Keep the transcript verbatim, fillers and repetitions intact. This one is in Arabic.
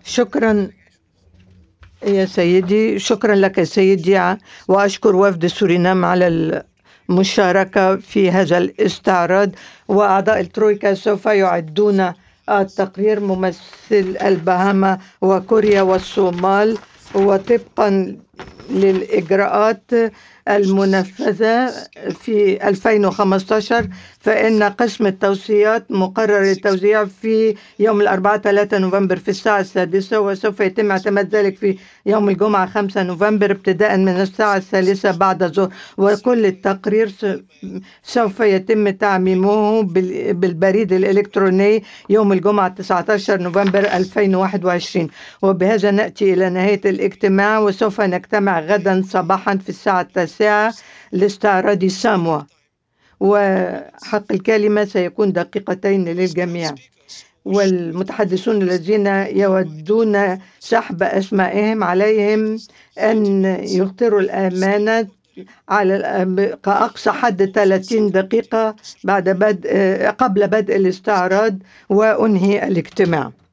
شكرا يا سيدي، شكرا لك يا سيدي، وأشكر وفد سورينام على المشاركة في هذا الاستعراض. وأعضاء الترويكا سوف يعدون التقرير ممثل البهاما وكوريا والصومال، وطبقا للإجراءات المنفذة في ألفين وخمسة عشر فإن قسم التوصيات مقرر التوزيع في يوم الأربعاء ثلاثة نوفمبر في الساعة السادسة، وسوف يتم اعتماد ذلك في يوم الجمعة خمسة نوفمبر ابتداء من الساعة الثالثة بعد الظهر. وكل التقرير سوف يتم تعميمه بالبريد الإلكتروني يوم الجمعة تسعة عشر نوفمبر ألفين وواحد وعشرين. وبهذا نأتي إلى نهاية الاجتماع، وسوف نجتمع غدا صباحا في الساعة التاسعة لاستعراض ساموا، وحق الكلمة سيكون دقيقتين للجميع. والمتحدثون الذين يودون سحب أسمائهم عليهم أن يختاروا الأمانة على كأقصى حد ثلاثين دقيقة بعد بدء قبل بدء الاستعراض، وأنهي الاجتماع.